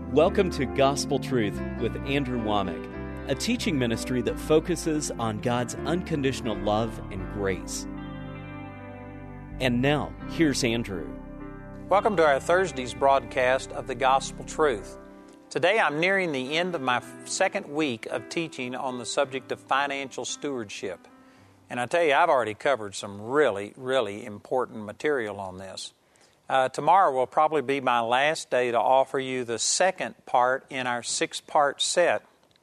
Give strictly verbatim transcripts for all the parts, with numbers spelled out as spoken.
Welcome to Gospel Truth with Andrew Womack, a teaching ministry that focuses on God's unconditional love and grace. And now, here's Andrew. Welcome to our Thursday's broadcast of the Gospel Truth. Today I'm nearing the end of my second week of teaching on the subject of financial stewardship. And I tell you, I've already covered some really, really important material on this. Uh, tomorrow will probably be my last day to offer you the second part in our six-part set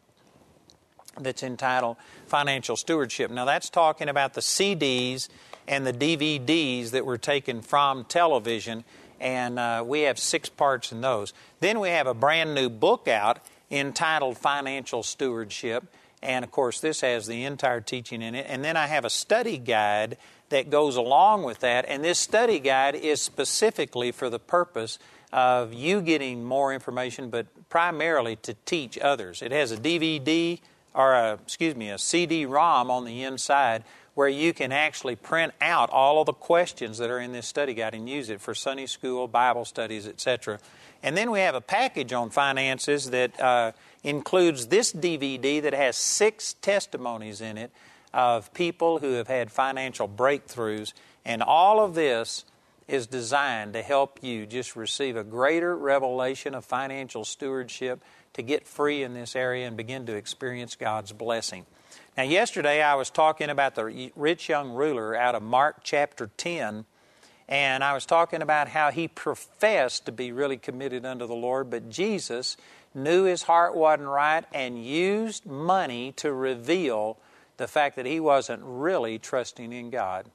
that's entitled Financial Stewardship. Now that's talking about the C Ds and the D V Ds that were taken from television, and uh, we have six parts in those. Then we have a brand new book out entitled Financial Stewardship, and of course this has the entire teaching in it. And then I have a study guide that goes along with that, and this study guide is specifically for the purpose of you getting more information, but primarily to teach others. It has a D V D, or a, excuse me, a C D ROM on the inside where you can actually print out all of the questions that are in this study guide and use it for Sunday school, Bible studies, et cetera. And then we have a package on finances that uh, includes this D V D that has six testimonies in it of people who have had financial breakthroughs, and all of this is designed to help you just receive a greater revelation of financial stewardship, to get free in this area and begin to experience God's blessing. Now, yesterday I was talking about the rich young ruler out of Mark chapter ten, and I was talking about how he professed to be really committed unto the Lord, but Jesus knew his heart wasn't right and used money to reveal the fact that he wasn't really trusting in God.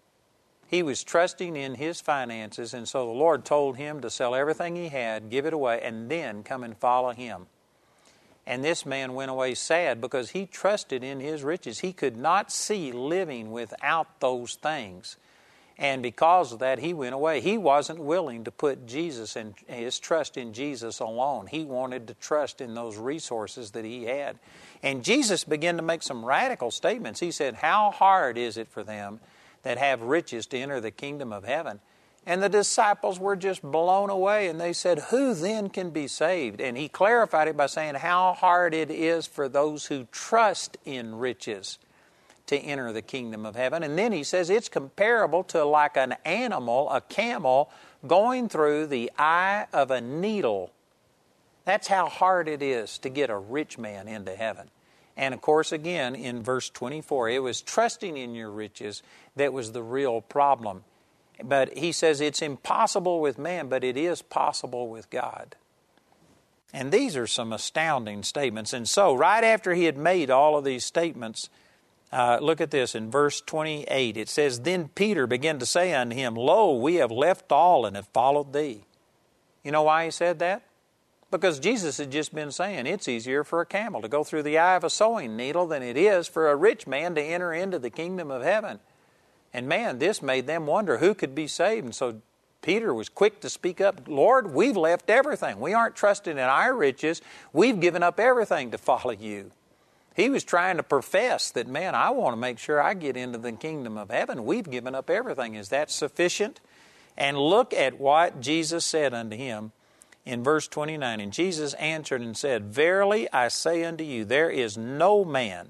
He was trusting in his finances, and so the Lord told him to sell everything he had, give it away, and then come and follow him. And this man went away sad because he trusted in his riches. He could not see living without those things. And because of that, he went away. He wasn't willing to put Jesus and his trust in Jesus alone. He wanted to trust in those resources that he had. And Jesus began to make some radical statements. He said, how hard is it for them that have riches to enter the kingdom of heaven? And the disciples were just blown away, and they said, who then can be saved? And he clarified it by saying how hard it is for those who trust in riches to enter the kingdom of heaven. And then he says it's comparable to like an animal, a camel, going through the eye of a needle. That's how hard it is to get a rich man into heaven. And of course, again, in verse twenty-four, it was trusting in your riches that was the real problem. But he says it's impossible with man, but it is possible with God. And these are some astounding statements. And so, right after he had made all of these statements, uh, look at this in verse twenty-eight. It says, then Peter began to say unto him, lo, we have left all and have followed thee. You know why he said that? Because Jesus had just been saying it's easier for a camel to go through the eye of a sewing needle than it is for a rich man to enter into the kingdom of heaven. And man, this made them wonder who could be saved. And so Peter was quick to speak up, Lord, we've left everything. We aren't trusting in our riches. We've given up everything to follow you. He was trying to profess that, man, I want to make sure I get into the kingdom of heaven. We've given up everything. Is that sufficient? And look at what Jesus said unto him in verse twenty-nine. And Jesus answered and said, verily I say unto you, there is no man.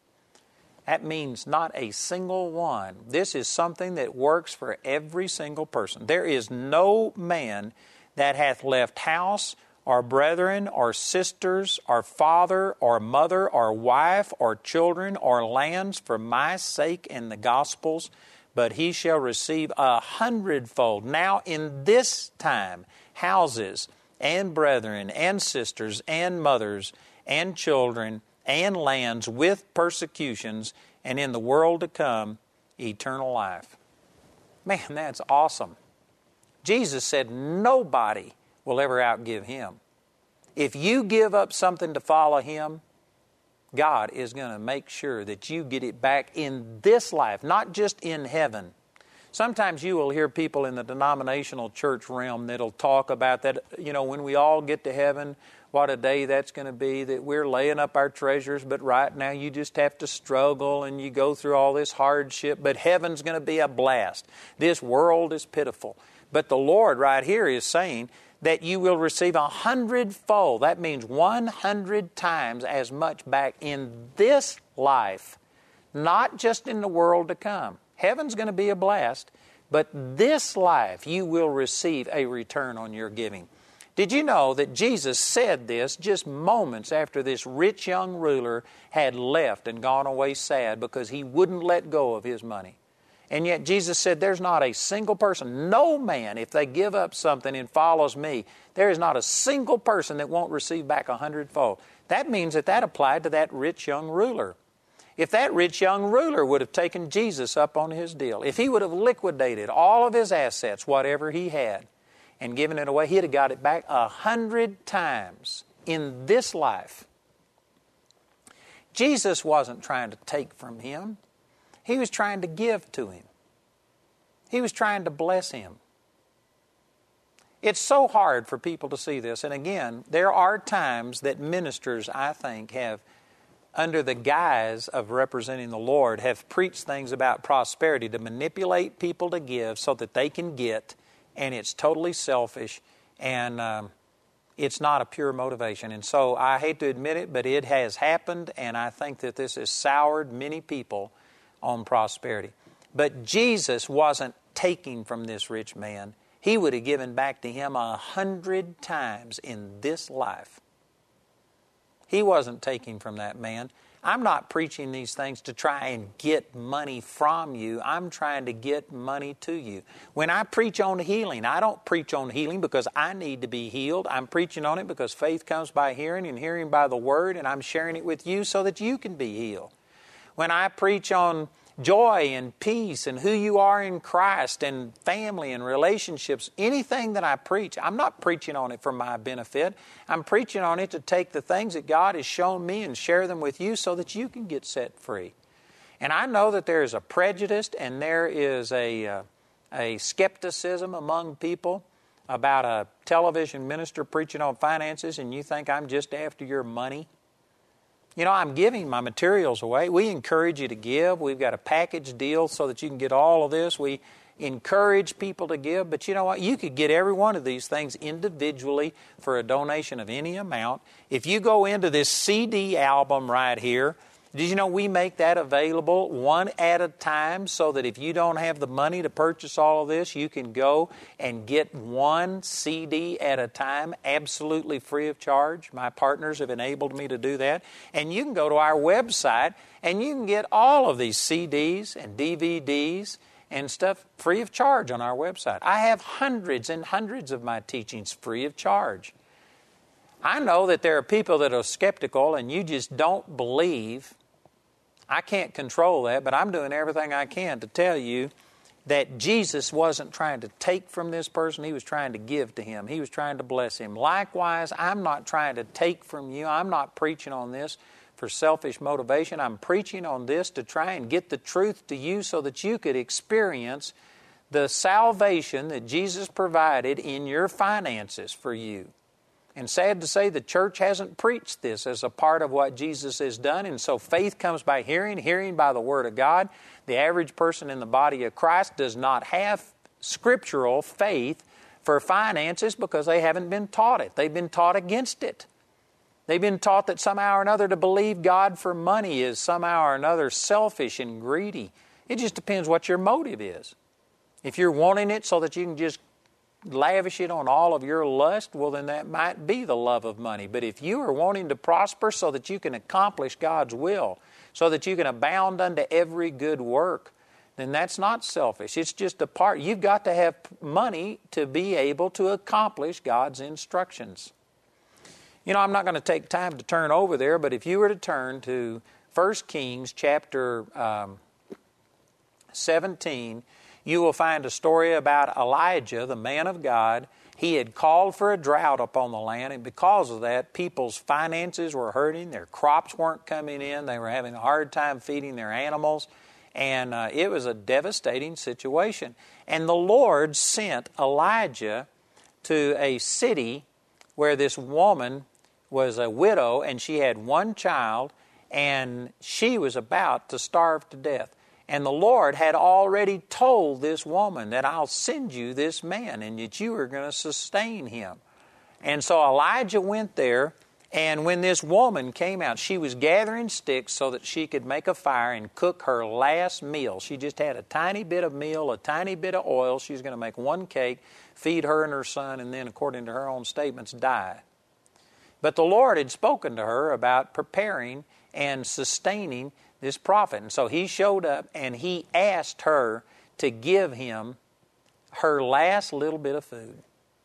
That means not a single one. This is something that works for every single person. There is no man that hath left house or brethren or sisters or father or mother or wife or children or lands for my sake and the gospel's, but he shall receive a hundredfold. Now in this time, houses and brethren and sisters and mothers and children and lands with persecutions, and in the world to come, eternal life. Man, that's awesome. Jesus said nobody will ever outgive him. If you give up something to follow him, God is going to make sure that you get it back in this life, not just in heaven. Sometimes you will hear people in the denominational church realm that'll talk about that, you know, when we all get to heaven, what a day that's going to be, that we're laying up our treasures, but right now you just have to struggle and you go through all this hardship, but heaven's going to be a blast. This world is pitiful. But the Lord right here is saying that you will receive a hundredfold. That means one hundred times as much back in this life, not just in the world to come. Heaven's going to be a blast, but this life you will receive a return on your giving. Did you know that Jesus said this just moments after this rich young ruler had left and gone away sad because he wouldn't let go of his money? And yet Jesus said there's not a single person, no man, if they give up something and follows me, there is not a single person that won't receive back a hundredfold. That means that that applied to that rich young ruler. If that rich young ruler would have taken Jesus up on his deal, if he would have liquidated all of his assets, whatever he had, and given it away, he'd have got it back a hundred times in this life. Jesus wasn't trying to take from him. He was trying to give to him. He was trying to bless him. It's so hard for people to see this. And again, there are times that ministers, I think, have, under the guise of representing the Lord, have preached things about prosperity to manipulate people to give so that they can get, and it's totally selfish, and um, it's not a pure motivation. And so I hate to admit it, but it has happened, and I think that this has soured many people on prosperity. But Jesus wasn't taking from this rich man. He would have given back to him a hundred times in this life. He wasn't taking from that man. I'm not preaching these things to try and get money from you. I'm trying to get money to you. When I preach on healing, I don't preach on healing because I need to be healed. I'm preaching on it because faith comes by hearing and hearing by the Word, and I'm sharing it with you so that you can be healed. When I preach on joy and peace and who you are in Christ and family and relationships, anything that I preach, I'm not preaching on it for my benefit. I'm preaching on it to take the things that God has shown me and share them with you so that you can get set free. And I know that there is a prejudice and there is a, uh, a skepticism among people about a television minister preaching on finances, and you think I'm just after your money. You know, I'm giving my materials away. We encourage you to give. We've got a package deal so that you can get all of this. We encourage people to give. But you know what? You could get every one of these things individually for a donation of any amount. If you go into this C D album right here, did you know we make that available one at a time so that if you don't have the money to purchase all of this, you can go and get one C D at a time absolutely free of charge. My partners have enabled me to do that. And you can go to our website and you can get all of these C Ds and D V Ds and stuff free of charge on our website. I have hundreds and hundreds of my teachings free of charge. I know that there are people that are skeptical and you just don't believe. I can't control that, but I'm doing everything I can to tell you that Jesus wasn't trying to take from this person. He was trying to give to him. He was trying to bless him. Likewise, I'm not trying to take from you. I'm not preaching on this for selfish motivation. I'm preaching on this to try and get the truth to you so that you could experience the salvation that Jesus provided in your finances for you. And sad to say, the church hasn't preached this as a part of what Jesus has done. And so faith comes by hearing, hearing by the Word of God. The average person in the body of Christ does not have scriptural faith for finances because they haven't been taught it. They've been taught against it. They've been taught that somehow or another to believe God for money is somehow or another selfish and greedy. It just depends what your motive is. If you're wanting it so that you can just lavish it on all of your lust, well, then that might be the love of money. But if you are wanting to prosper so that you can accomplish God's will, so that you can abound unto every good work, then that's not selfish. It's just a part. You've got to have money to be able to accomplish God's instructions. You know, I'm not going to take time to turn over there, but if you were to turn to First Kings chapter um, seventeen, you will find a story about Elijah, the man of God. He had called for a drought upon the land, and because of that, people's finances were hurting. Their crops weren't coming in. They were having a hard time feeding their animals, and uh, it was a devastating situation. And the Lord sent Elijah to a city where this woman was a widow, and she had one child, and she was about to starve to death. And the Lord had already told this woman that I'll send you this man and that you are going to sustain him. And so Elijah went there, and when this woman came out, she was gathering sticks so that she could make a fire and cook her last meal. She just had a tiny bit of meal, a tiny bit of oil. She was going to make one cake, feed her and her son, and then, according to her own statements, die. But the Lord had spoken to her about preparing and sustaining this prophet. And so he showed up and he asked her to give him her last little bit of food.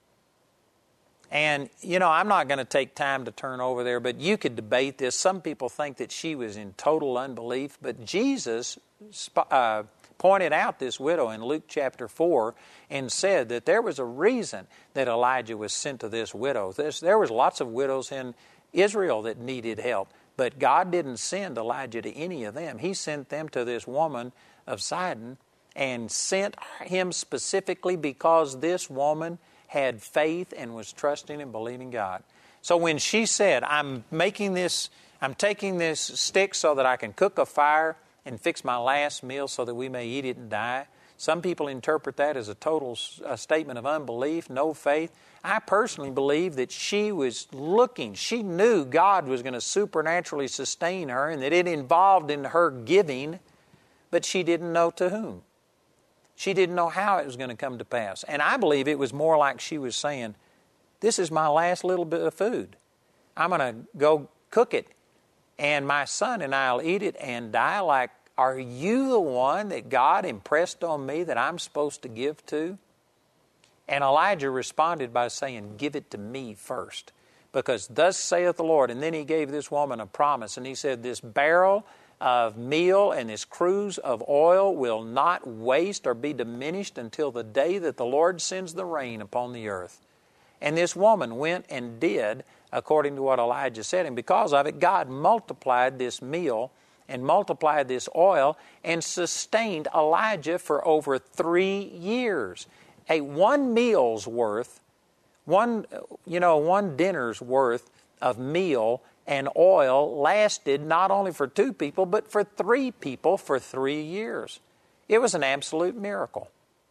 And, you know, I'm not going to take time to turn over there, but you could debate this. Some people think that she was in total unbelief, but Jesus uh, pointed out this widow in Luke chapter four and said that there was a reason that Elijah was sent to this widow. This, there was lots of widows in Israel that needed help, but God didn't send Elijah to any of them. He sent them to this woman of Sidon and sent him specifically because this woman had faith and was trusting and believing God. So when she said, I'm making this, I'm taking this stick so that I can cook a fire and fix my last meal so that we may eat it and die. Some people interpret that as a total a statement of unbelief, no faith. I personally believe that she was looking. She knew God was going to supernaturally sustain her and that it involved in her giving, but she didn't know to whom. She didn't know how it was going to come to pass. And I believe it was more like she was saying, this is my last little bit of food. I'm going to go cook it, and my son and I will eat it and die. Like, are you the one that God impressed on me that I'm supposed to give to? And Elijah responded by saying, give it to me first, because thus saith the Lord. And then he gave this woman a promise, and he said, this barrel of meal and this cruse of oil will not waste or be diminished until the day that the Lord sends the rain upon the earth. And this woman went and did according to what Elijah said. And because of it, God multiplied this meal and multiplied this oil and sustained Elijah for over three years. A one meal's worth, one, you know, one dinner's worth of meal and oil lasted not only for two people, but for three people for three years. It was an absolute miracle.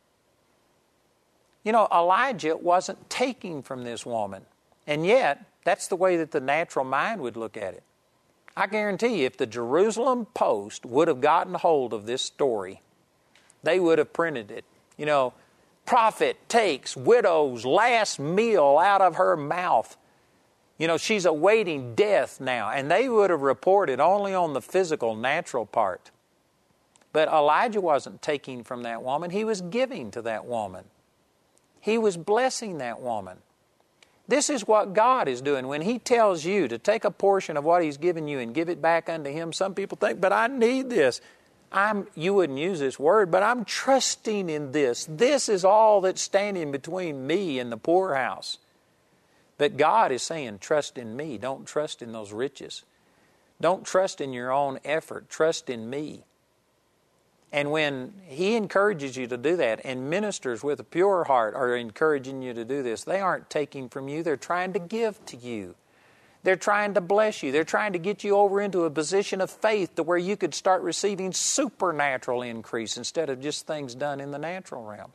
You know, Elijah wasn't taking from this woman. And yet, that's the way that the natural mind would look at it. I guarantee you, if the Jerusalem Post would have gotten hold of this story, they would have printed it. You know, prophet takes widow's last meal out of her mouth. You know, she's awaiting death now. And they would have reported only on the physical, natural part. But Elijah wasn't taking from that woman. He was giving to that woman. He was blessing that woman. This is what God is doing. When He tells you to take a portion of what He's given you and give it back unto Him, some people think, but I need this. I'm, you wouldn't use this word, but I'm trusting in this. This is all that's standing between me and the poorhouse. But God is saying, trust in me. Don't trust in those riches. Don't trust in your own effort. Trust in me. And when He encourages you to do that, and ministers with a pure heart are encouraging you to do this, they aren't taking from you. They're trying to give to you. They're trying to bless you. They're trying to get you over into a position of faith to where you could start receiving supernatural increase instead of just things done in the natural realm.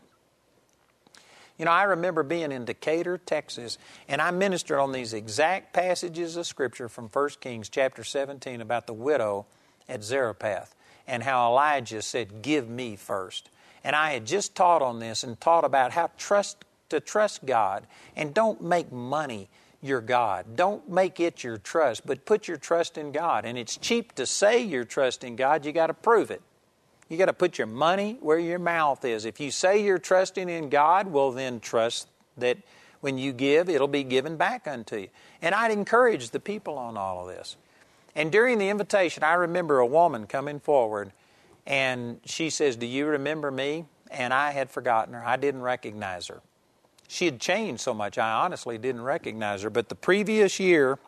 You know, I remember being in Decatur, Texas, and I ministered on these exact passages of Scripture from First Kings chapter seventeen about the widow at Zarephath and how Elijah said, give me first. And I had just taught on this and taught about how trust to trust God, and don't make money your God. Don't make it your trust, but put your trust in God. And it's cheap to say you're trusting God. You got to prove it. You got to put your money where your mouth is. If you say you're trusting in God, well then trust that when you give, it'll be given back unto you. And I'd encourage the people on all of this. And during the invitation, I remember a woman coming forward, and she says, do you remember me? And I had forgotten her. I didn't recognize her. She had changed so much, I honestly didn't recognize her. But the previous year,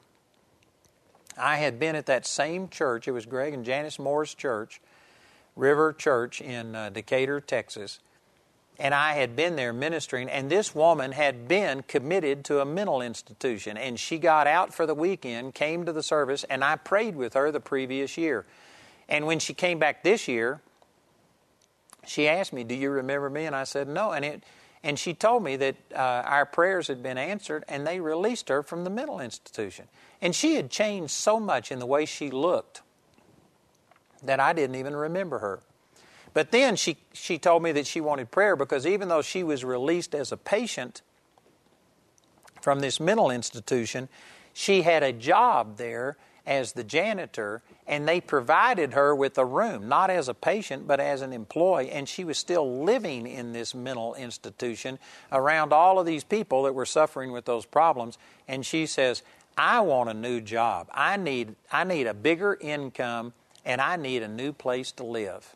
I had been at that same church. It was Greg and Janice Moore's church, River Church in uh, Decatur, Texas. And I had been there ministering, and this woman had been committed to a mental institution. And she got out for the weekend, came to the service, and I prayed with her the previous year. And when she came back this year, she asked me, do you remember me? And I said, no. And it And she told me that uh, our prayers had been answered and they released her from the mental institution. And she had changed so much in the way she looked that I didn't even remember her. But then she, she told me that she wanted prayer because even though she was released as a patient from this mental institution, she had a job there as the janitor, and they provided her with a room, not as a patient, but as an employee, and she was still living in this mental institution around all of these people that were suffering with those problems. And she says, I want a new job. I need, I need a bigger income, and I need a new place to live.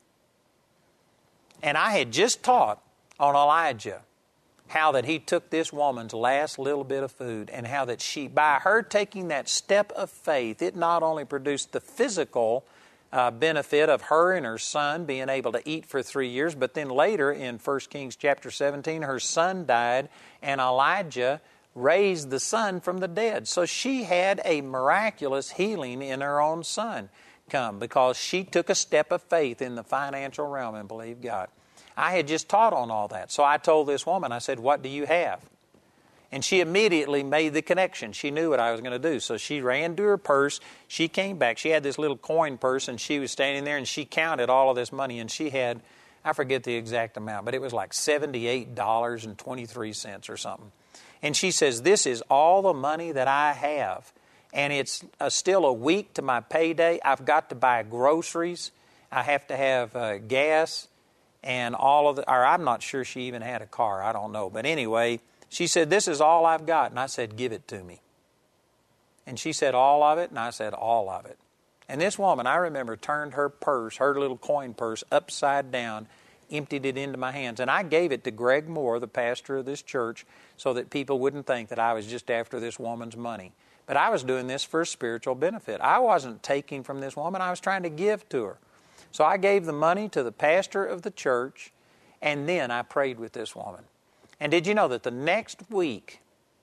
And I had just taught on Elijah how that he took this woman's last little bit of food, and how that she, by her taking that step of faith, it not only produced the physical uh, benefit of her and her son being able to eat for three years, but then later in First Kings chapter seventeen, her son died, and Elijah raised the son from the dead. So she had a miraculous healing in her own son come because she took a step of faith in the financial realm and believed God. I had just taught on all that. So I told this woman, I said, what do you have? And she immediately made the connection. She knew what I was going to do. So she ran to her purse. She came back. She had this little coin purse, and she was standing there, and she counted all of this money, and she had, I forget the exact amount, but it was like seventy-eight dollars and twenty-three cents or something. And she says, this is all the money that I have. And it's uh, still a week to my payday. I've got to buy groceries. I have to have uh, gas. And all of the, or I'm not sure she even had a car. I don't know. But anyway, she said, this is all I've got. And I said, give it to me. And she said, all of it? And I said, all of it. And this woman, I remember, turned her purse, her little coin purse, upside down, emptied it into my hands. And I gave it to Greg Moore, the pastor of this church, so that people wouldn't think that I was just after this woman's money. But I was doing this for spiritual benefit. I wasn't taking from this woman. I was trying to give to her. So I gave the money to the pastor of the church, and then I prayed with this woman. And did you know that the next week,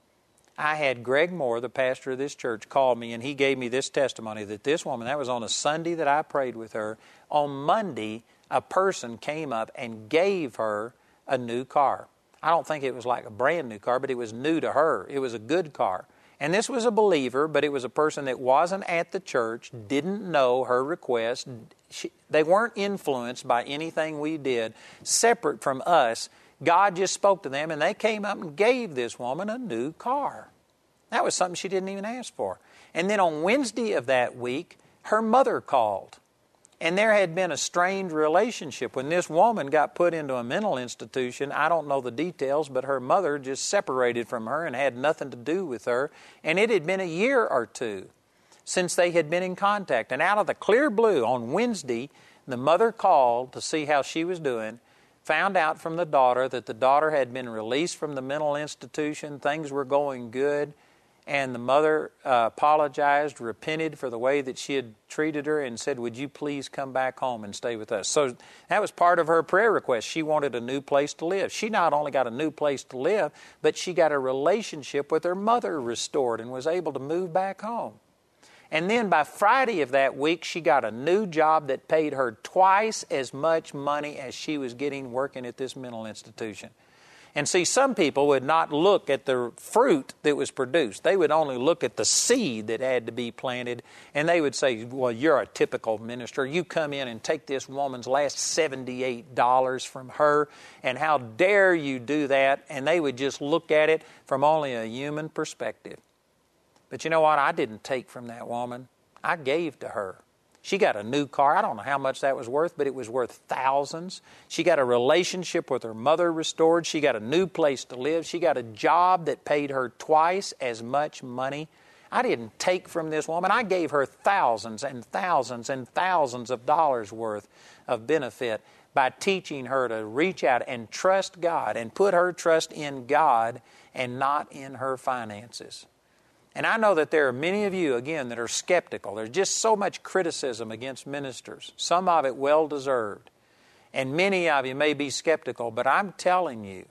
I had Greg Moore, the pastor of this church, call me, and he gave me this testimony that this woman, that was on a Sunday that I prayed with her. On Monday, a person came up and gave her a new car. I don't think it was like a brand new car, but it was new to her. It was a good car. And this was a believer, but it was a person that wasn't at the church, didn't know her request. She, they weren't influenced by anything we did separate from us. God just spoke to them, and they came up and gave this woman a new car. That was something she didn't even ask for. And then on Wednesday of that week, her mother called. And there had been a strained relationship. When this woman got put into a mental institution, I don't know the details, but her mother just separated from her and had nothing to do with her. And it had been a year or two since they had been in contact. And out of the clear blue, on Wednesday, the mother called to see how she was doing, found out from the daughter that the daughter had been released from the mental institution, things were going good. And the mother uh, apologized, repented for the way that she had treated her, and said, would you please come back home and stay with us? So that was part of her prayer request. She wanted a new place to live. She not only got a new place to live, but she got a relationship with her mother restored and was able to move back home. And then by Friday of that week, she got a new job that paid her twice as much money as she was getting working at this mental institution. And see, some people would not look at the fruit that was produced. They would only look at the seed that had to be planted, and they would say, well, you're a typical minister. You come in and take this woman's last seventy-eight dollars from her, and how dare you do that? And they would just look at it from only a human perspective. But you know what? I didn't take from that woman. I gave to her. She got a new car. I don't know how much that was worth, but it was worth thousands. She got a relationship with her mother restored. She got a new place to live. She got a job that paid her twice as much money. I didn't take from this woman. I gave her thousands and thousands and thousands of dollars worth of benefit by teaching her to reach out and trust God and put her trust in God and not in her finances. And I know that there are many of you, again, that are skeptical. There's just so much criticism against ministers, some of it well-deserved. And many of you may be skeptical, but I'm telling you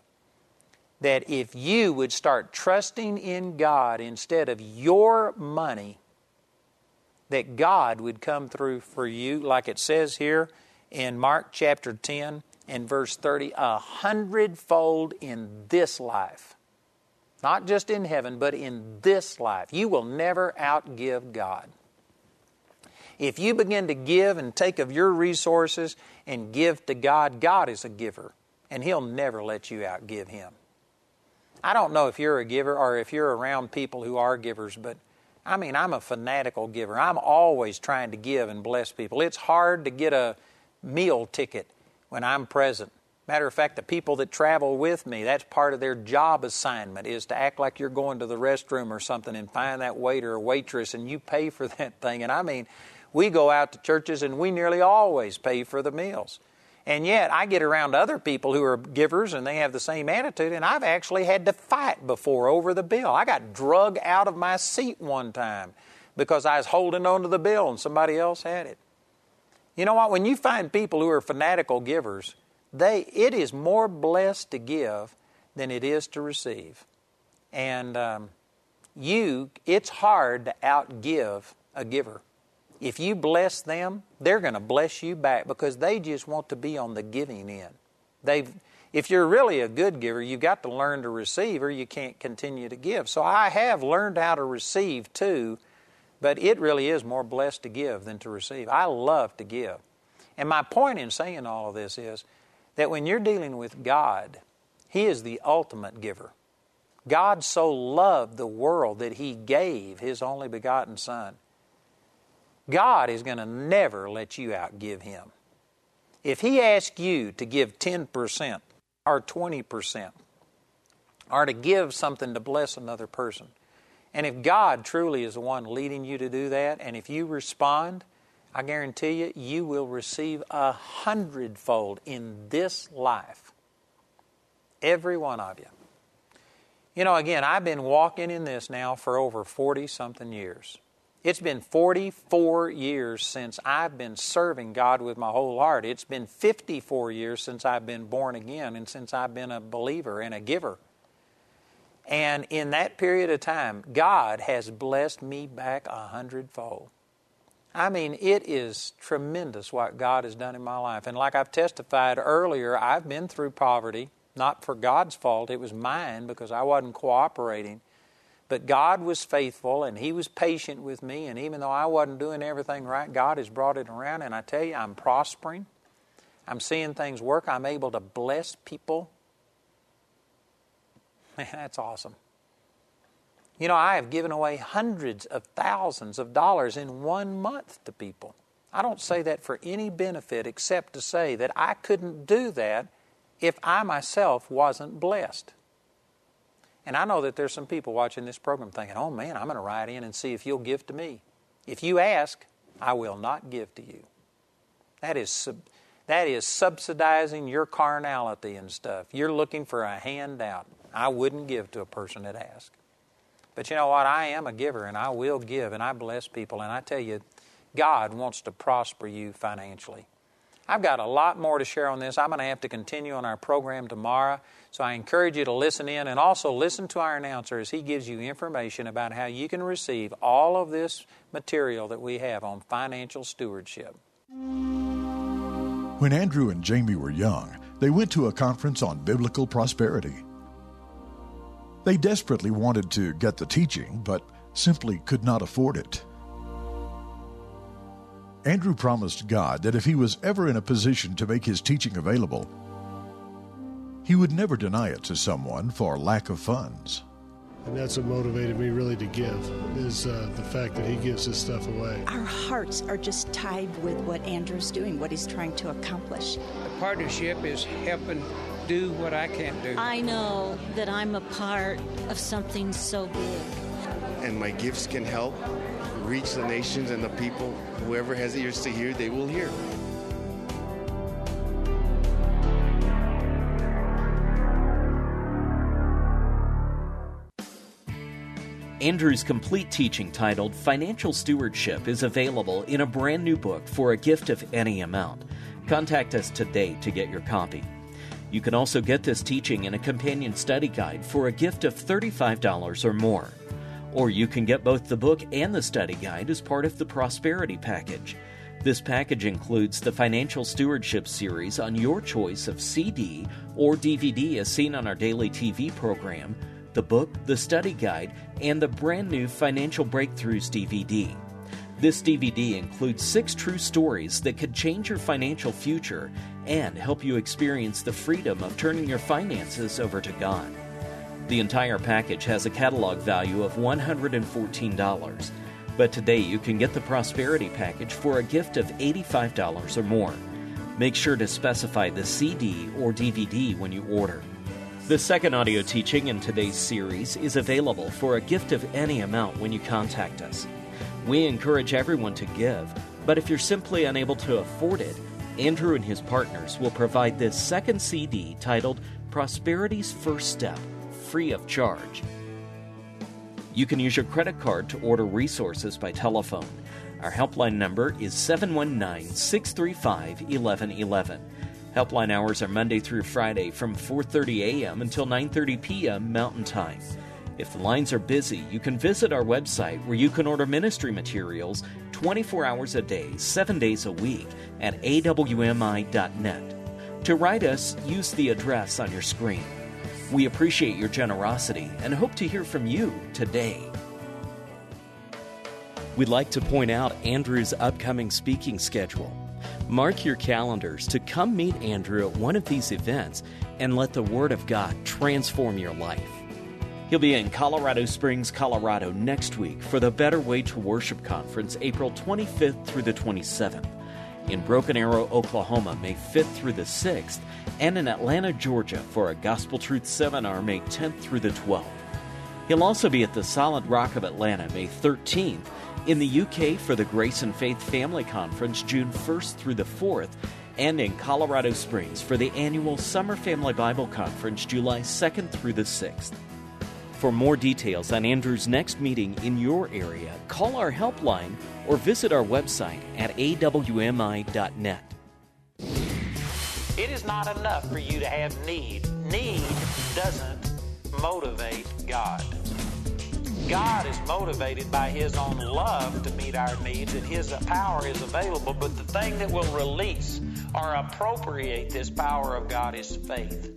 that if you would start trusting in God instead of your money, that God would come through for you, like it says here in Mark chapter ten. in verse thirty, a hundredfold in this life. Not just in heaven, but in this life. You will never outgive God. If you begin to give and take of your resources and give to God, God is a giver, and He'll never let you outgive Him. I don't know if you're a giver or if you're around people who are givers, but I mean, I'm a fanatical giver. I'm always trying to give and bless people. It's hard to get a meal ticket when I'm present. Matter of fact, the people that travel with me, that's part of their job assignment, is to act like you're going to the restroom or something and find that waiter or waitress and you pay for that thing. And I mean, we go out to churches and we nearly always pay for the meals. And yet, I get around other people who are givers and they have the same attitude, and I've actually had to fight before over the bill. I got drug out of my seat one time because I was holding on to the bill and somebody else had it. You know what? When you find people who are fanatical givers, they it is more blessed to give than it is to receive. And um, you, it's hard to outgive a giver. If you bless them, they're going to bless you back because they just want to be on the giving end. They've, if you're really a good giver, you've got to learn to receive or you can't continue to give. So I have learned how to receive too, but it really is more blessed to give than to receive. I love to give. And my point in saying all of this is that when you're dealing with God, He is the ultimate giver. God so loved the world that He gave His only begotten Son. God is going to never let you outgive Him. If He asks you to give ten percent or twenty percent or to give something to bless another person, and if God truly is the one leading you to do that, and if you respond, I guarantee you, you will receive a hundredfold in this life. Every one of you. You know, again, I've been walking in this now for over forty-something years. It's been forty-four years since I've been serving God with my whole heart. It's been fifty-four years since I've been born again and since I've been a believer and a giver. And in that period of time, God has blessed me back a hundredfold. I mean, it is tremendous what God has done in my life. And like I've testified earlier, I've been through poverty, not for God's fault. It was mine because I wasn't cooperating. But God was faithful and He was patient with me. And even though I wasn't doing everything right, God has brought it around. And I tell you, I'm prospering. I'm seeing things work. I'm able to bless people. Man, that's awesome. You know, I have given away hundreds of thousands of dollars in one month to people. I don't say that for any benefit except to say that I couldn't do that if I myself wasn't blessed. And I know that there's some people watching this program thinking, oh man, I'm going to write in and see if you'll give to me. If you ask, I will not give to you. That is sub- that is subsidizing your carnality and stuff. You're looking for a handout. I wouldn't give to a person that asks. But you know what? I am a giver and I will give and I bless people. And I tell you, God wants to prosper you financially. I've got a lot more to share on this. I'm going to have to continue on our program tomorrow. So I encourage you to listen in and also listen to our announcer as he gives you information about how you can receive all of this material that we have on financial stewardship. When Andrew and Jamie were young, they went to a conference on biblical prosperity. They desperately wanted to get the teaching, but simply could not afford it. Andrew promised God that if he was ever in a position to make his teaching available, he would never deny it to someone for lack of funds. And that's what motivated me really to give, is uh, the fact that he gives his stuff away. Our hearts are just tied with what Andrew's doing, what he's trying to accomplish. The partnership is helping do what I can't do. I know that I'm a part of something so big. And my gifts can help reach the nations and the people. Whoever has ears to hear, they will hear. Andrew's complete teaching titled Financial Stewardship is available in a brand new book for a gift of any amount. Contact us today to get your copy. You can also get this teaching in a companion study guide for a gift of thirty-five dollars or more. Or you can get both the book and the study guide as part of the Prosperity Package. This package includes the Financial Stewardship series on your choice of C D or D V D as seen on our daily T V program, the book, the study guide, and the brand new Financial Breakthroughs D V D. This D V D includes six true stories that could change your financial future and help you experience the freedom of turning your finances over to God. The entire package has a catalog value of one hundred fourteen dollars, but today you can get the Prosperity Package for a gift of eighty-five dollars or more. Make sure to specify the C D or D V D when you order. The second audio teaching in today's series is available for a gift of any amount when you contact us. We encourage everyone to give, but if you're simply unable to afford it, Andrew and his partners will provide this second C D titled Prosperity's First Step, free of charge. You can use your credit card to order resources by telephone. Our helpline number is seven one nine, six three five, one one one one. Helpline hours are Monday through Friday from four thirty a.m. until nine thirty p.m. Mountain Time. If the lines are busy, you can visit our website where you can order ministry materials twenty-four hours a day, seven days a week at a w m i dot net. To write us, use the address on your screen. We appreciate your generosity and hope to hear from you today. We'd like to point out Andrew's upcoming speaking schedule. Mark your calendars to come meet Andrew at one of these events and let the Word of God transform your life. He'll be in Colorado Springs, Colorado next week for the Better Way to Worship Conference, April twenty-fifth through the twenty-seventh. In Broken Arrow, Oklahoma, May fifth through the sixth, and in Atlanta, Georgia for a Gospel Truth Seminar, May tenth through the twelfth. He'll also be at the Solid Rock of Atlanta, May thirteenth, in the U K for the Grace and Faith Family Conference, June first through the fourth, and in Colorado Springs for the annual Summer Family Bible Conference, July second through the sixth. For more details on Andrew's next meeting in your area, call our helpline or visit our website at a w m i dot net. It is not enough for you to have need. Need doesn't motivate God. God is motivated by His own love to meet our needs, and His power is available, but the thing that will release or appropriate this power of God is faith.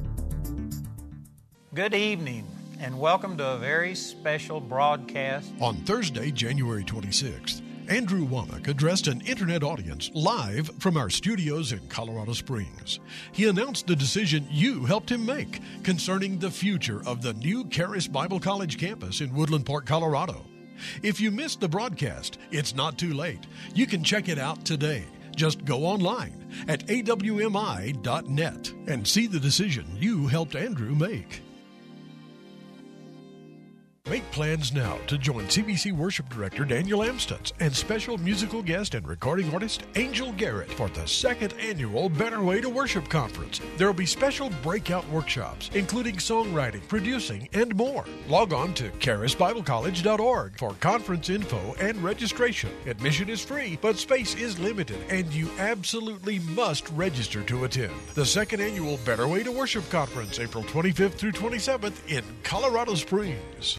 Good evening, and welcome to a very special broadcast. On Thursday, January twenty-sixth, Andrew Womack addressed an internet audience live from our studios in Colorado Springs. He announced the decision you helped him make concerning the future of the new Charis Bible College campus in Woodland Park, Colorado. If you missed the broadcast, it's not too late. You can check it out today. Just go online at a w m i dot net and see the decision you helped Andrew make. Make plans now to join C B C Worship Director Daniel Amstutz and special musical guest and recording artist Angel Garrett for the second annual Better Way to Worship Conference. There will be special breakout workshops, including songwriting, producing, and more. Log on to charis bible college dot org for conference info and registration. Admission is free, but space is limited, and you absolutely must register to attend. The second annual Better Way to Worship Conference, April twenty-fifth through twenty-seventh in Colorado Springs.